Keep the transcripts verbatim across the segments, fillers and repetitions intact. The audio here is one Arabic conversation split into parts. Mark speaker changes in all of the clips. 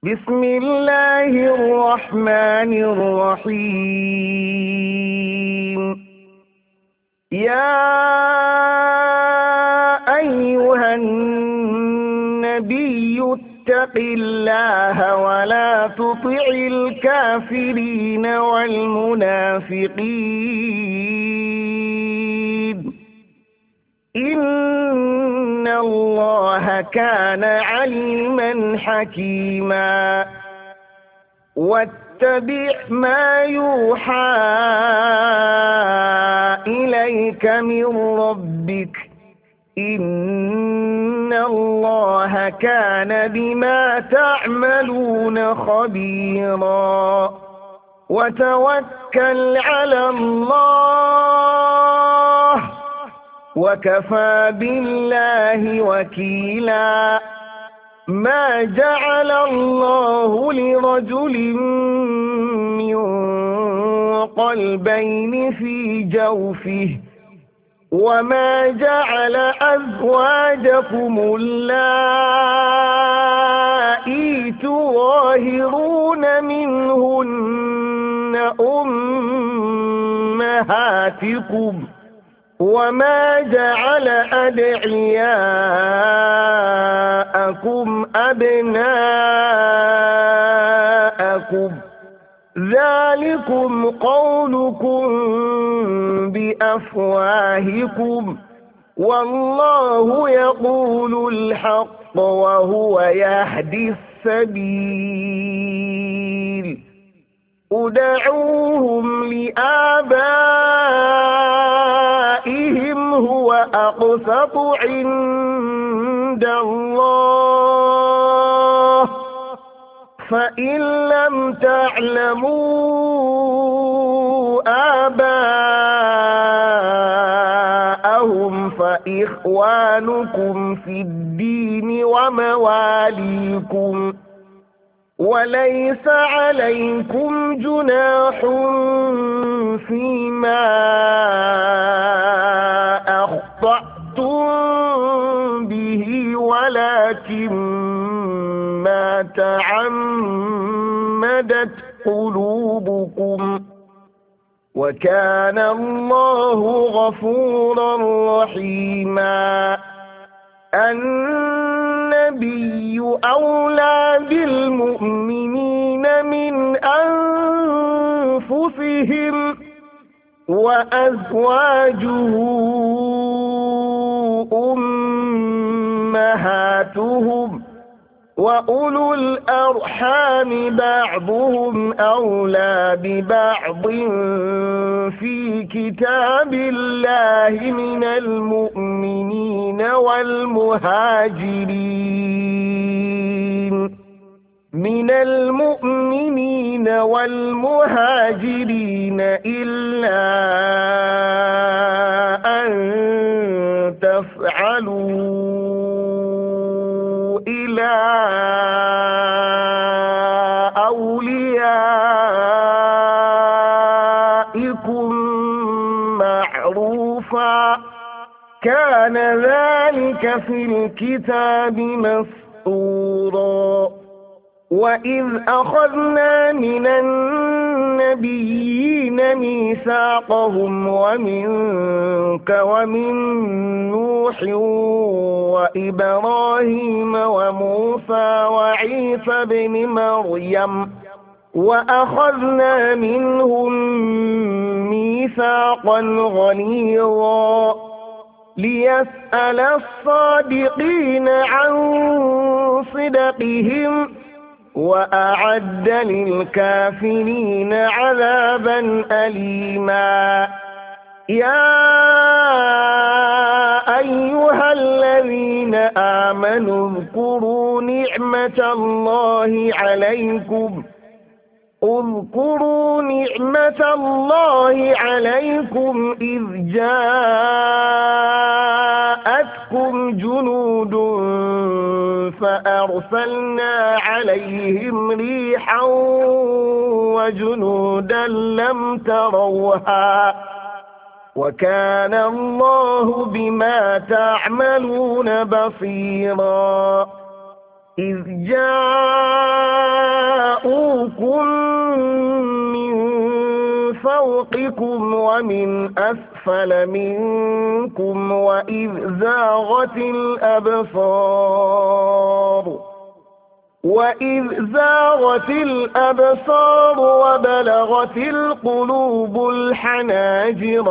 Speaker 1: بسم الله الرحمن الرحيم. يا أيها النبي اتق الله ولا تطع الكافرين والمنافقين، إن الله كان عليما حكيما. واتبع ما يوحى إليك من ربك، إن الله كان بما تعملون خبيرا. وتوكل على الله وكفى بالله وكيلا. ما جعل الله لرجل من قلبين في جوفه، وما جعل أزواجكم اللائي تظاهرون منهن أمهاتكم، وما جعل أدعياءكم أبناءكم، ذلكم قولكم بأفواهكم، والله يقول الحق وهو يهدي السبيل. ادعوهم لآبائهم هو أقسط عند الله، فإن لم تعلموا آباءهم فإخوانكم في الدين ومواليكم، وليس عليكم جناح فيما أخطأتم به، ولكن ما تعمدت قلوبكم، وكان الله غفورا رحيما. النبي أولى بالمؤمنين من أنفسهم، وأزواجه أمهاتهم، وأولو الأرحام بعضهم أولى ببعض في كتاب الله من المؤمنين والمهاجرين من المؤمنين والمهاجرين إلا أن تفعلوا إلى أوليائكم معروفا، كان ذلك في الكتاب مسطورا. وإذ أخذنا من النبيين ميثاقهم ومنك ومن نوح وإبراهيم وموسى وعيسى بن مريم، وأخذنا منهم ميثاقا غليظا، ليسأل الصادقين عن صدقهم، وأعد للكافرين عذابا أليما. يا أيها الذين آمنوا اذكروا نعمة الله عليكم اذكروا نعمة الله عليكم إذ جاءتكم جنود فأرسلنا عليهم ريحا وجنودا لم تروها، وكان الله بما تعملون بصيرا. إذ جاء فوقكم ومن أسفل منكم وإذ زاغت الأبصار وإذ زاغت الأبصار وبلغت القلوب الحناجر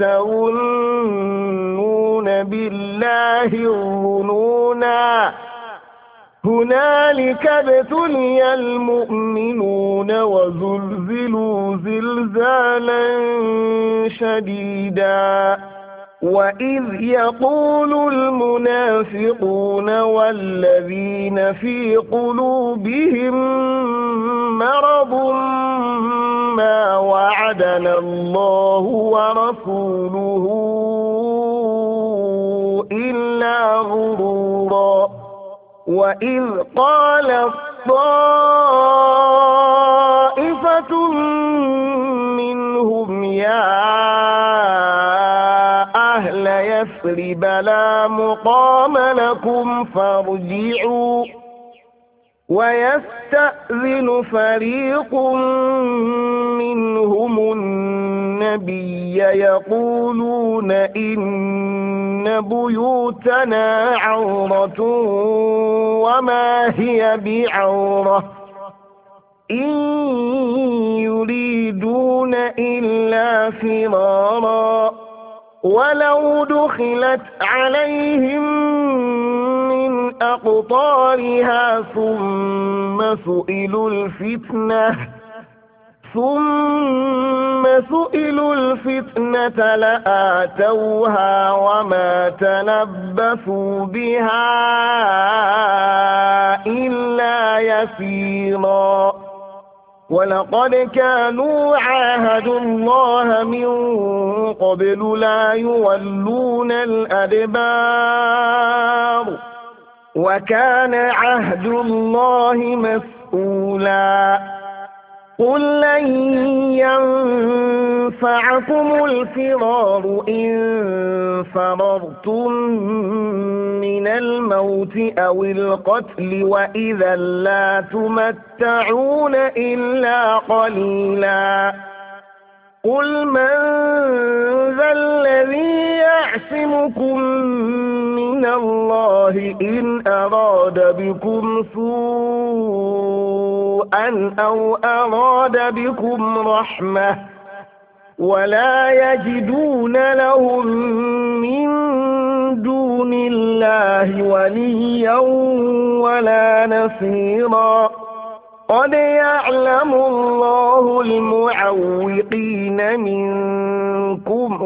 Speaker 1: وتظنون بالله الظنونا هنالك ابتلي المؤمنون وزلزلوا زلزالا شديدا وإذ يقول المنافقون والذين في قلوبهم مرض ما وعدنا الله ورسوله إلا غرورا وإذ قالت طائفة منهم يا أهل يثرب لا مقام لكم فارجعوا ويستأذن فريق منهم النبي يقولون إن بيوتنا عورة وما هي بعورة إن يريدون إلا فرارا ولو دخلت عليهم من أقطارها ثم سئلوا الفتنة ثم سئلوا الفتنة لآتوها وما تلبثوا بها إلا يسيرا ولقد كانوا عاهدوا الله من قبل لا يولون الأدبار وكان عهد الله مسؤولا قل لن ينفعكم الفرار إن فررتم من الموت أو القتل وإذا لا تمتعون إلا قليلا قل من ذا الذي يعصمكم من الله إن أراد بكم سوءا أو أراد بكم رحمة ولا يجدون لهم من دون الله وليا ولا نصيرا قد يعلم الله المعوقين منكم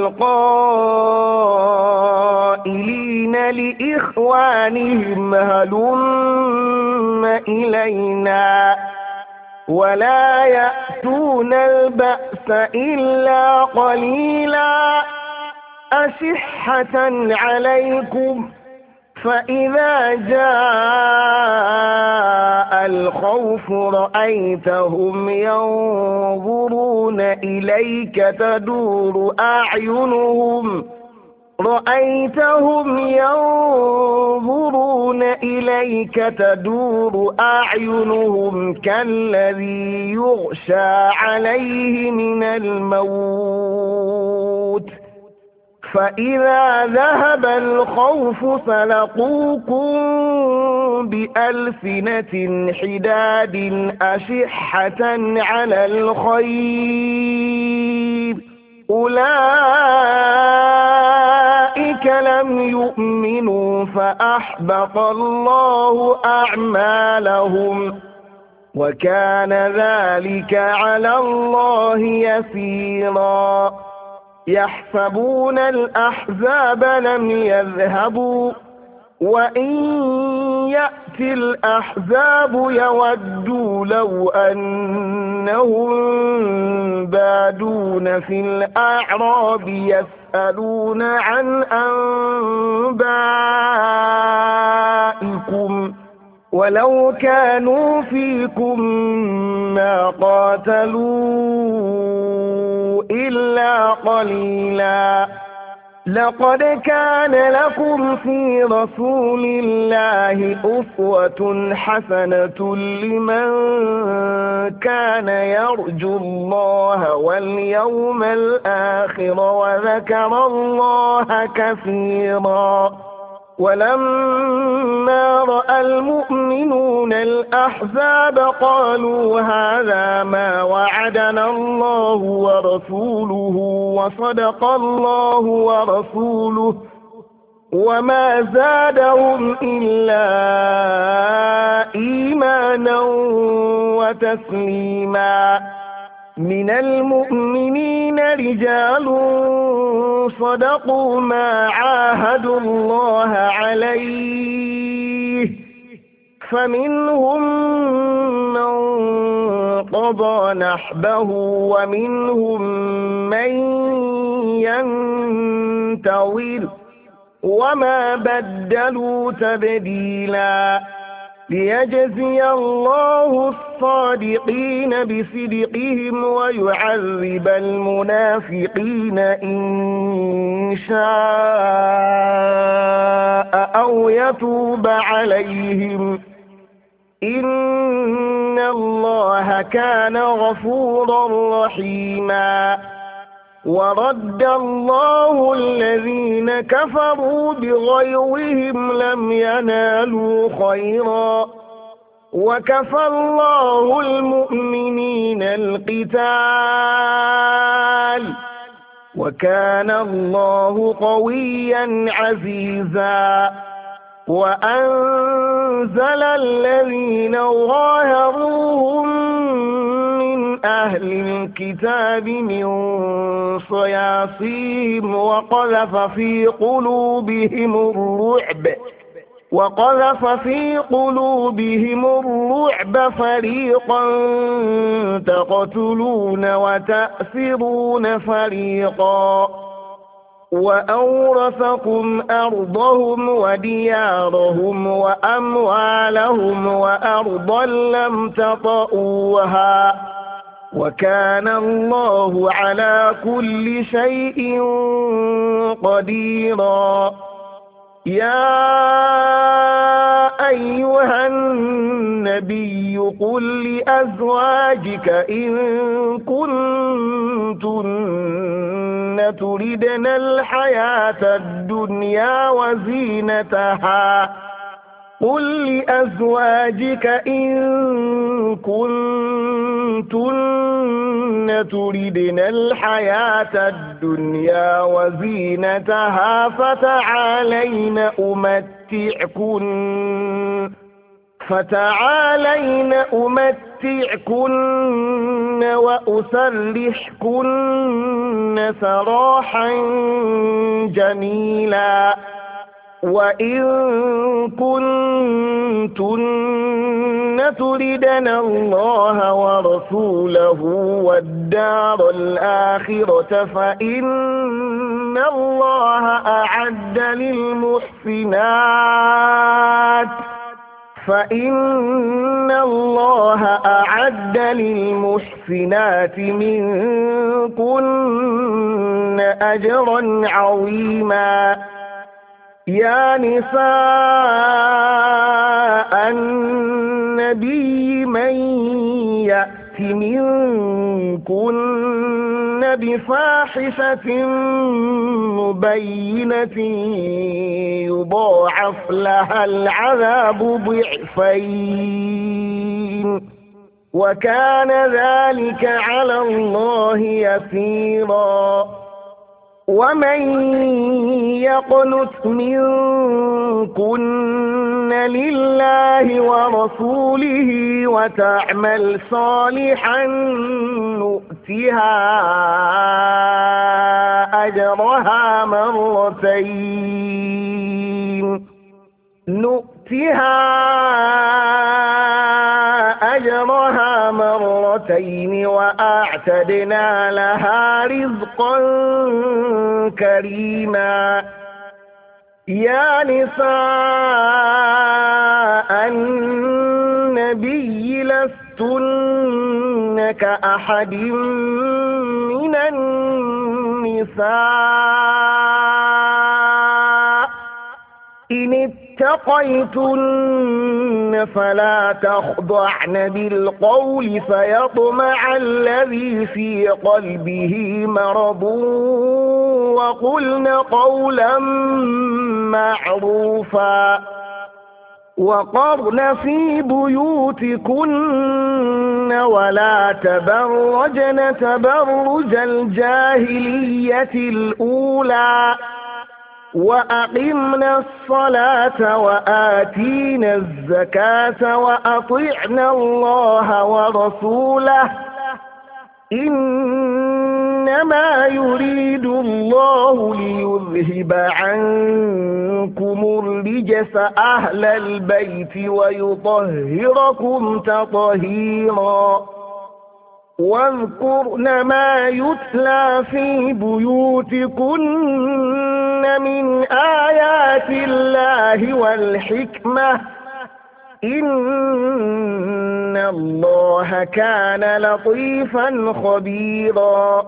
Speaker 1: والقائلين لإخوانهم هلم إلينا ولا يأتون البأس إلا قليلا أشحة عليكم فإذا جاء الخوف رأيتهم ينظرون إليك تدور أعينهم رأيتهم ينظرون إليك تدور أعينهم كالذي يغشى عليه من الموت فإذا ذهب الخوف سلقوكم بألسنة حداد أشحة على الخير أولئك لم يؤمنوا فأحبط الله أعمالهم وكان ذلك على الله يسيرا يحسبون الأحزاب لم يذهبوا وإن يأتي الأحزاب يودوا لو أنهم بادون في الأعراب يسألون عن أنبائكم ولو كانوا فيكم ما قاتلوا إلا قليلا لقد كان لكم في رسول الله أسوة حسنة لمن كان يرجو الله واليوم الآخر وذكر الله كثيرا. ولما رأى المؤمنون الأحزاب قالوا هذا ما وعدنا الله ورسوله وصدق الله ورسوله وما زادهم إلا إيمانا وتسليما. من المؤمنين رجال صدقوا ما عاهدوا الله عليه فمنهم من قضى نحبه ومنهم من ينتظر وما بدلوا تبديلا. ليجزي الله الصادقين بصدقهم ويعذب المنافقين إن شاء أو يتوب عليهم إن الله كان غفورا رحيما. ورد الله الذين كفروا بغيظهم لم ينالوا خيرا وكفى الله المؤمنين القتال وكان الله قويا عزيزا. وأنزل الذين ظاهروهم من أهل الكتاب من صياصيهم وقذف في قلوبهم الرعب وقذف في قلوبهم الرعب فريقا تقتلون وتأسرون فريقا. وأورثكم أرضهم وديارهم وأموالهم وأرضا لم تطئوها وكان الله على كل شيء قديرا. يا أيها النبي قل لأزواجك إن كنتن تردن الحياة الدنيا وزينتها قل لأزواجك إن كنتن تردن الحياة الدنيا وزينتها فتعالين أمتعكن فتعالين أمتعكن وأسرحكن سراحا جميلا. وإن كنتن تردن الله ورسوله والدار الآخرة فإن الله أعد للمحسنات فإن الله أعد للمحسنات منكن أجرا عظيما. يا نساء النبي من يأت منكن بفاحشة مبينة يضاعف لها العذاب ضعفين وكان ذلك على الله يسيرا. ومن يقنت منكن لله ورسوله وتعمل صالحا نؤتها أجرها مرتين نؤتها أجرها مرتين وأعتدنا لها رزقا كريما. يا نساء النبي لستن كأحد من النساء إن اتقيتن فلا تخضعن بالقول فيطمع الذي في قلبه مرض وقلن قولا معروفا وقرن في بيوتكن ولا تبرجن تبرج الجاهلية الأولى وأقمنا الصلاة وآتينا الزكاة وأطعنا الله ورسوله إنما يريد الله ليذهب عنكم الرجس أهل البيت ويطهركم تطهيرا واذكرن ما يتلى في بيوتكن من آيات الله والحكمة إن الله كان لطيفا خبيرا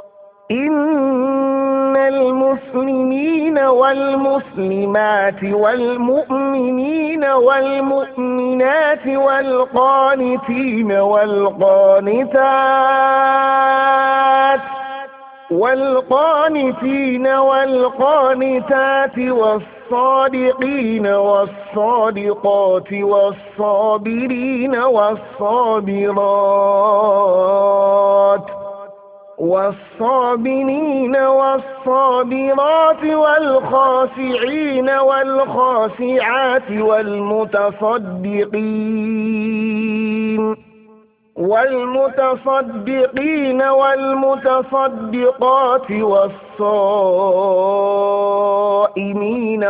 Speaker 1: إن المسلمين والمسلمات والمؤمنين والمؤمنات والقانتين والقانتات والقانتين والقانتات والصادقين والصادقات والصابرين والصابرات والصابرين والصابرات والخاشعين والخاشعات والمتصدقين والمتصدقين والمتصدقات والصائمين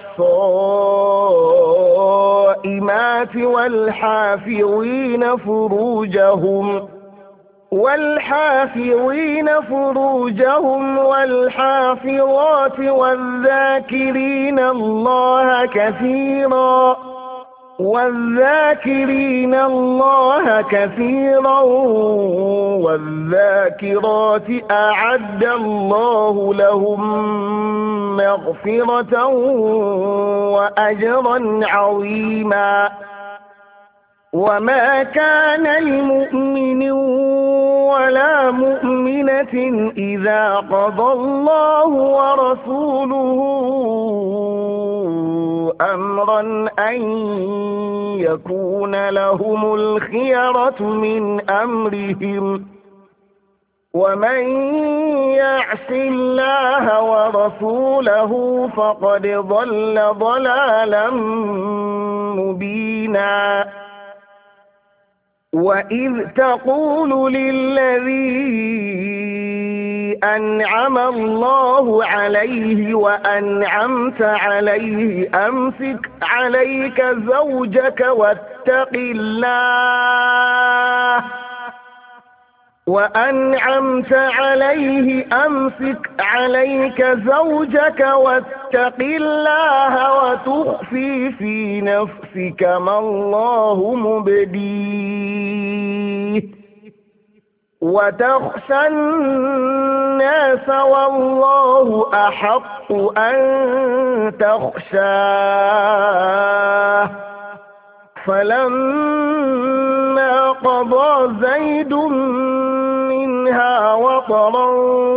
Speaker 1: والصائمات والحافظين فروجهم والحافظين فروجهم والحافظات والذاكرين الله كثيرا والذاكرين الله كثيرا والذاكرات أعد الله لهم مغفرة وأجرا عظيما وما كان لمؤمن ولا مؤمنة إذا قضى الله ورسوله أمرا أن يكون لهم الخيرة من أمرهم ومن يعص الله ورسوله فقد ضل ضلالا مبينا وإذ تقول للذي أنعم الله عليه وأنعمت عليه أمسك عليك زوجك واتق الله وأنعمت عليه أمسك عليك زوجك واتق الله وتخفي في نفسك ما الله مبديه وتخشى الناس والله أحق أن تخشاه فلما قضى زيد منها وطرا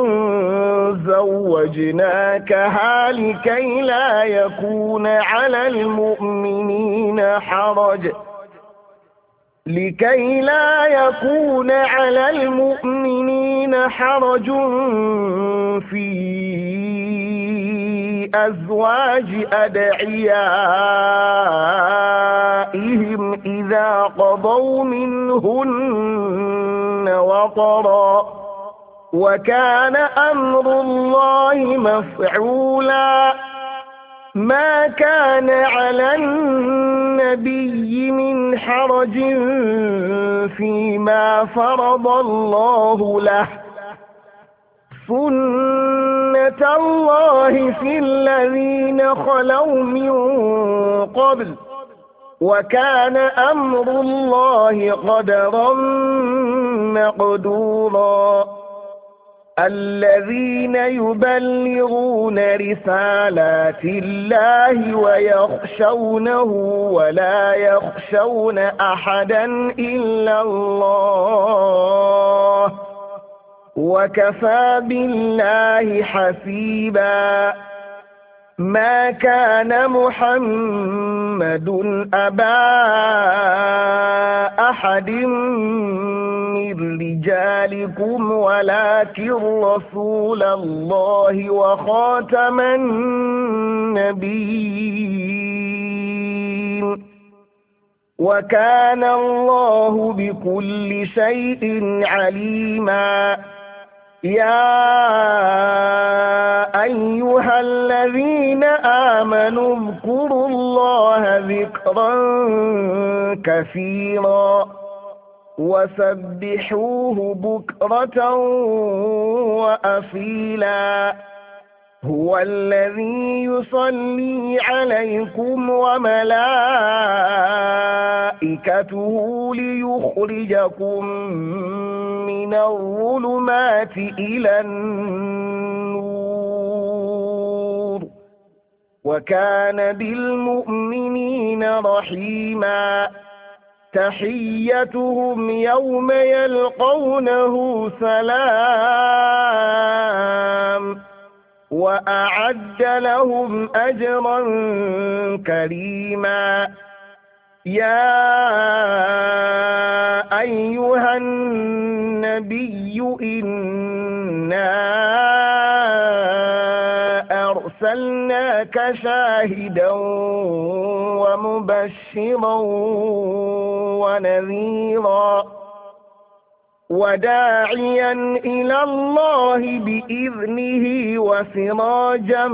Speaker 1: زوجناكها لكي لا يكون على المؤمنين حرج لكي لا يكون على المؤمنين حرج في أزواج أدعيائهم إذا قضوا منهن وطرا وكان أمر الله مفعولا ما كان على النبي من حرج فيما فرض الله له سنة الله في الذين خلوا من قبل وكان أمر الله قدرا مقدورا الذين يبلغون رسالات الله ويخشونه ولا يخشون أحدا إلا الله وكفى بالله حسيبا. ما كان محمد أبا أحد من رجالكم ولكن رسول الله وخاتم النبيين وكان الله بكل شيء عليما. يا أيها الذين آمنوا اذكروا الله ذكرا كثيرا وسبحوه بكرة وأصيلا. هو الذي يصلي عليكم وملائكته ليخرجكم من الظلمات إلى النور وكان بالمؤمنين رحيما. تحيتهم يوم يلقونه سلام وأعد لهم أجرا كريما. يا أيها النبي إنا أرسلناك شاهدا ومبشرا ونذيرا وداعيا إلى الله بإذنه وسراجا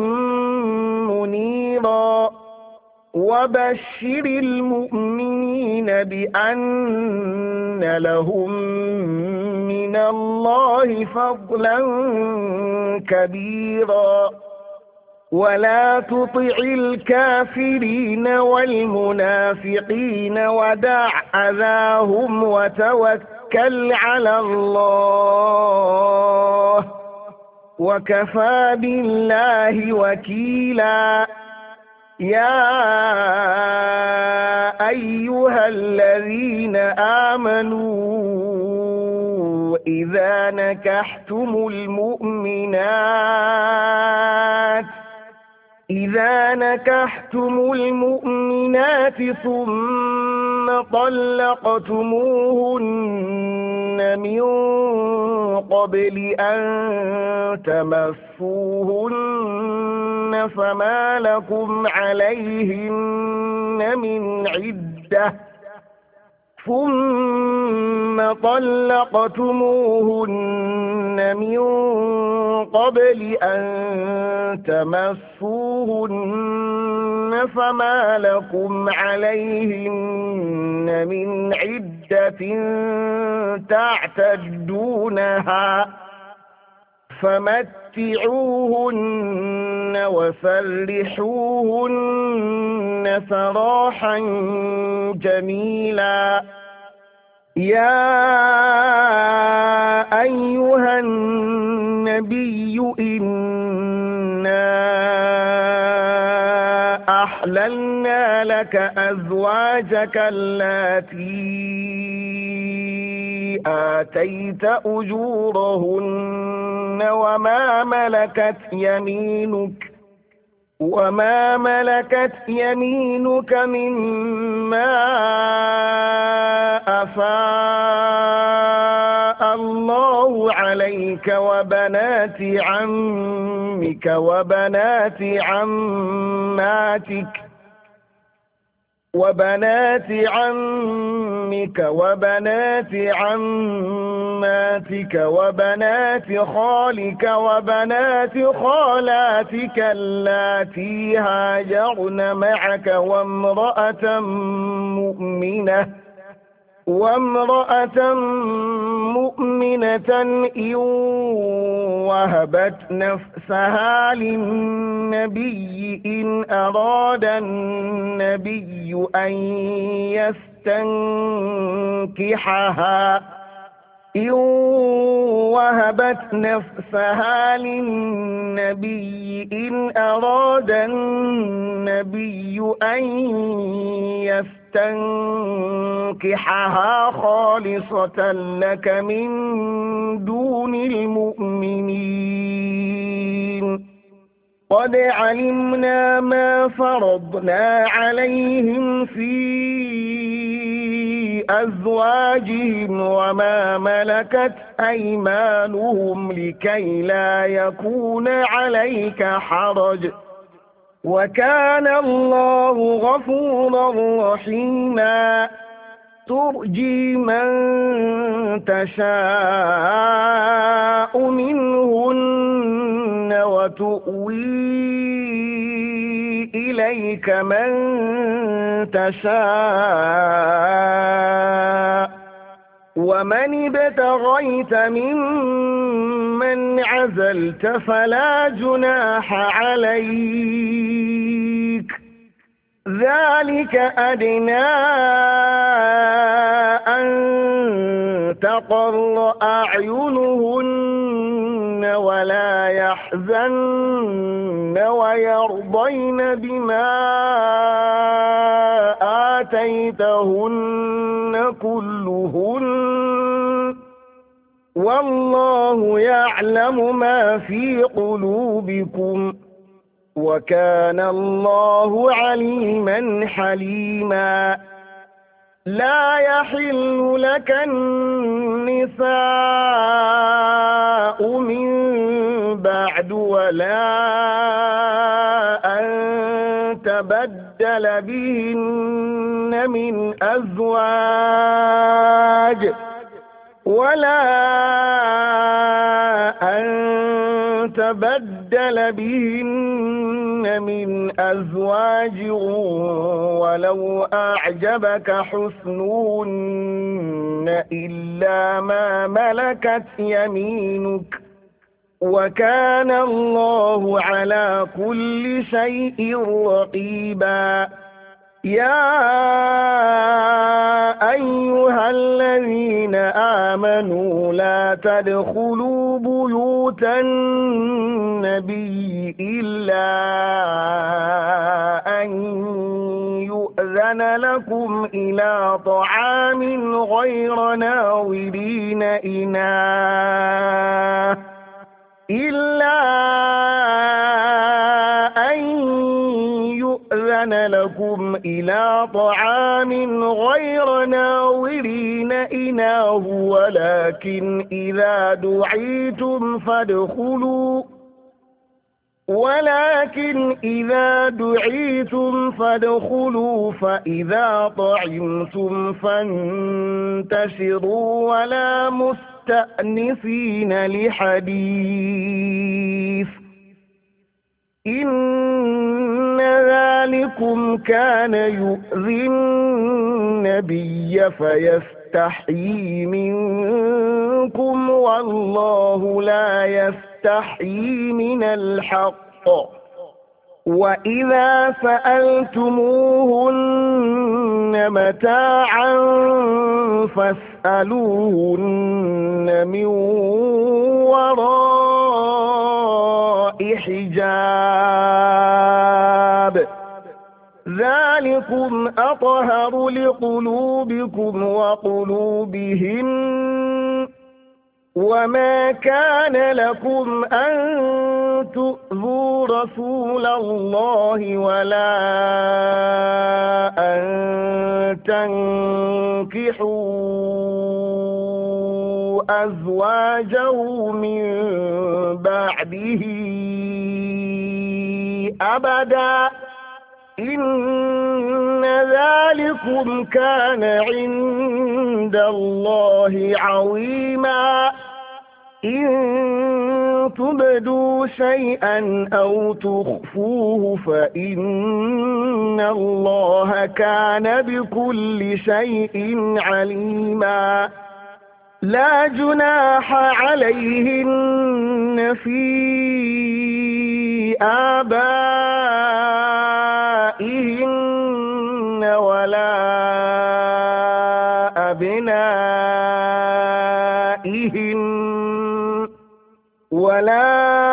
Speaker 1: منيرا. وبشر المؤمنين بأن لهم من الله فضلا كبيرا. ولا تطع الكافرين والمنافقين ودع أذاهم وتوكل على الله وكفى بالله وكيلا. يا أيها الذين آمنوا إذا نكحتم المؤمنات إذا نكحتم المؤمنات ثم طلقتموهن من قبل أن تمسوهن فما لكم عليهن من عدة ثم طلقتموهن من قبل أن تمسوهن فما لكم عليهن من عدة تعتدونها فمتعوهن وسرحوهن سراحا جميلا. يا أيها النبي إنا أحللنا لك أزواجك اللاتي آتيت أجورهن وما ملكت يمينك وما ملكت يمينك مما أفاء الله عليك وبنات عمك وبنات عماتك وبنات عمك وبنات عماتك وبنات خالك وبنات خالاتك اللاتي هاجرن معك وامرأة مؤمنة وامرأة مؤمنة إن وهبت نفسها للنبي إن أراد النبي أن يستنكحها إن وهبت نفسها للنبي إن أراد النبي أن يستنكحها خالصة لك من دون المؤمنين. قد علمنا ما فرضنا عليهم في أزواجهم وما ملكت أيمانهم لكي لا يكون عليك حرج، وكان الله غفورا رحيما. ترجي من تشاء منهن وتؤوي إليك من تشاء، ومن ابتغيت ممن عزلت فلا جناح عليك، ذلك أدنى أن تقر أعينهن ولا يحزن ويرضين بما آتيتهن كلهن، والله يعلم ما في قلوبكم، وكان الله عليما حليما. لا يحل لك النساء من بعد ولا أن تبدل بهن من أزواج ولا أن تبدل بهن من أزواج ولو أعجبك حسنهن إلا ما ملكت يمينك، وكان الله على كل شيء رقيبا. يا أيها الذين آمنوا لا تدخلوا بيوت النبي إلا أن يؤذن لكم إلى طعام غير ناظرين إناه إلا أن يؤذن لكم إلى طعام غير ناظرين إناه ولكن إذا دعيتم فادخلوا ولكن إذا دعيتم فادخلوا فإذا طعمتم فانتشروا ولا مستأنسين لحديث، إن ذلكم كان يؤذي النبي فيستحيي منكم والله لا يستحيي من الحق. وإذا سألتموهن متاعا فاسألوهن من وراء حجاب، ذلكم أطهر لقلوبكم وقلوبهن. وما كان لكم أن تؤذوا رسول الله ولا أن تنكحوا أزواجه من بعده أبدا، إن ذلكم كان عند الله عظيما. إن تبدوا شيئا أو تخفوه فإن الله كان بكل شيء عليما. لا جناح عليهن في آبائهن ولا أبنائهن ولا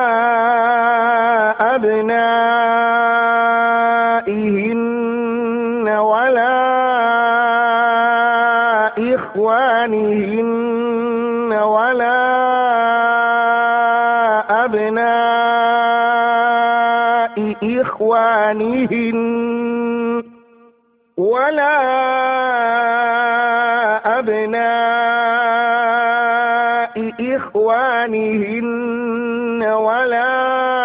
Speaker 1: أبنائهن ولا إخوانهن ولا أبناء إخوانهن ولا أبناء إخوانهن ولا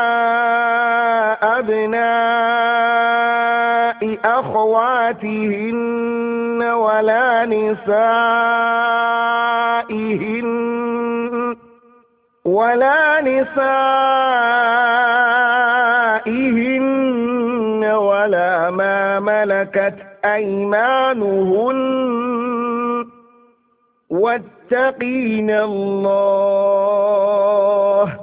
Speaker 1: أبناء أخواتهن ولا نسائهن ولا نسائهن ولا ما ملكت أيمانهن واتقين الله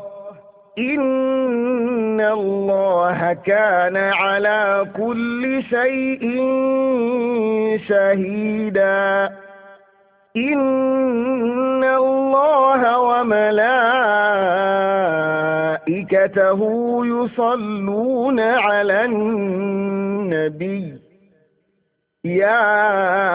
Speaker 1: إن الله كان على كل شيء شهيدا إن الله وملائكته يصلون على النبي يا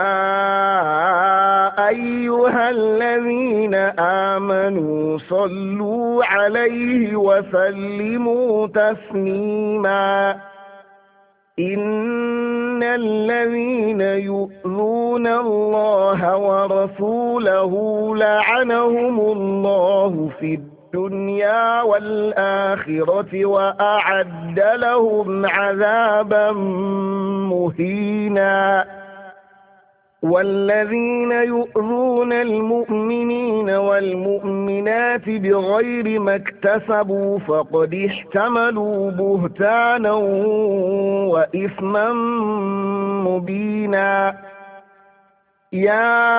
Speaker 1: أيها الذين آمنوا صلوا عليه وسلموا تسليما إن الذين يؤذون الله ورسوله لعنهم الله في الدنيا والآخرة وأعد لهم عذابا مهينا والذين يؤذون المؤمنين والمؤمنات بغير ما اكتسبوا فقد احتملوا بهتانا وإثما مبينا يا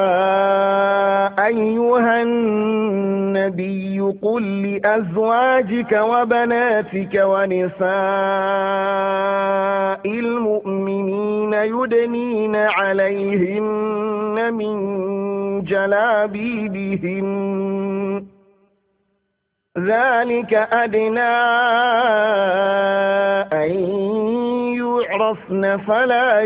Speaker 1: أيها النبي قل لأزواجك وبناتك ونساء المؤمنين يدنين عليهن من جلابيبهن ذلك أدنى أن يعرفن فلا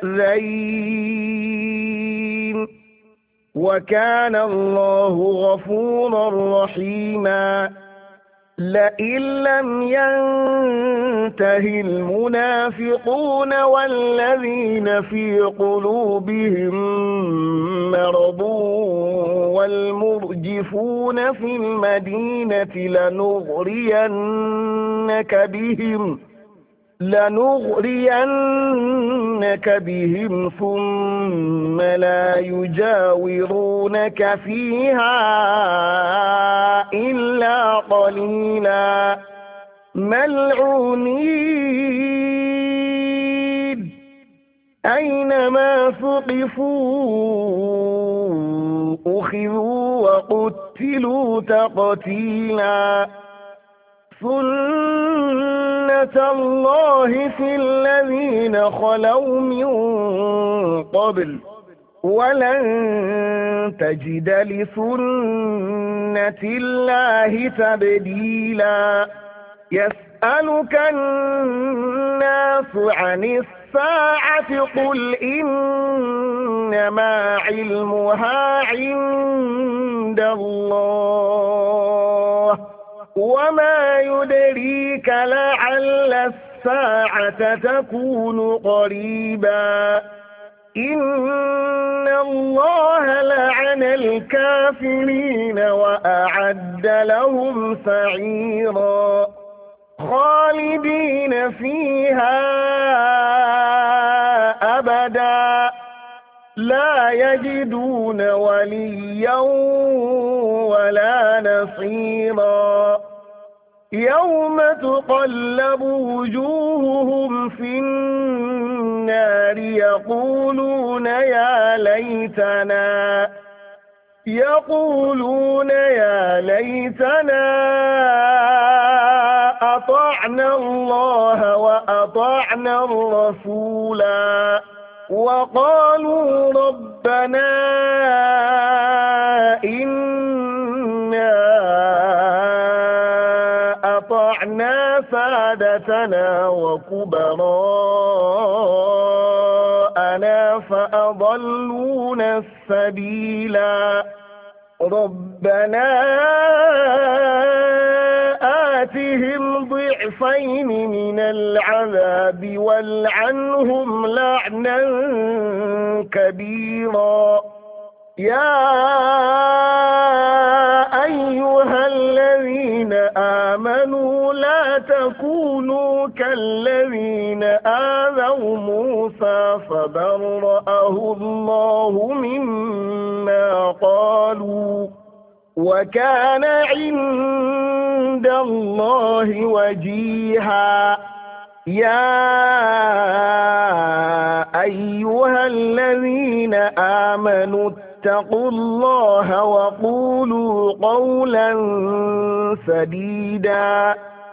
Speaker 1: يؤذين وكان الله غفورا رحيما لئن لم ينته المنافقون والذين في قلوبهم مرض والمرجفون في المدينة لنغرينك بهم لنغرينك بهم ثم لا يجاورونك فيها إلا قليلا ملعونين أينما ثقفوا أخذوا وقتلوا تقتيلا سنة الله في الذين خلوا من قبل ولن تجد لسنة الله تبديلا يسألك الناس عن الساعة قل إنما علمها عند الله وما يدريك لعل الساعة تكون قريبا إن الله لعن الكافرين وأعد لهم سعيرا خالدين فيها أبدا لا يجدون وليا ولا نصيرا يوم تقلب وجوههم في النار يقولون يا ليتنا يقولون يا ليتنا أطعنا الله وأطعنا الرسولا وقالوا ربنا إنا أطعنا سادتنا وكبراءنا فأضلونا السبيلا ربنا آتهم ضعفين من العذاب والعنهم لعنا كبيرا يا أيها الذين آمنوا لا تكونوا كالذين آذوا موسى فبرأه الله مما قالوا وكان عند الله وجيها يا أيها الذين آمنوا اتقوا الله وقولوا قولا سديدا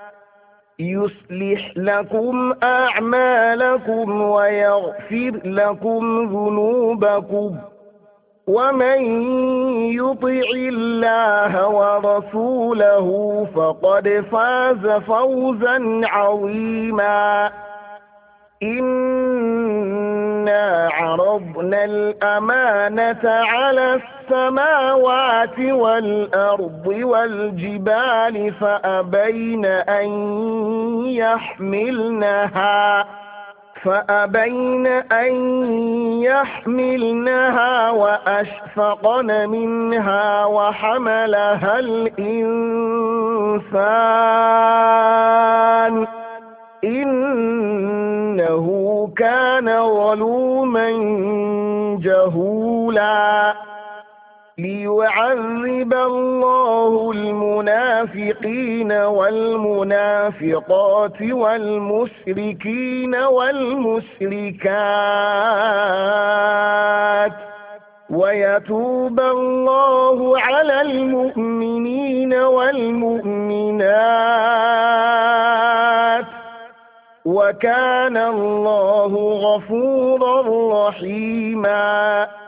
Speaker 1: يصلح لكم أعمالكم ويغفر لكم ذنوبكم ومن يطع الله ورسوله فقد فاز فوزا عظيما إنا عرضنا الأمانة على السماوات والأرض والجبال فأبين أن يحملنها فأبين أن يحملنها وأشفقن منها وحملها الإنسان إنه كان ظلوما جهولا ليعذب الله المنافقين والمنافقات والمشركين والمشركات ويتوب الله على المؤمنين والمؤمنات وكان الله غفورا رحيما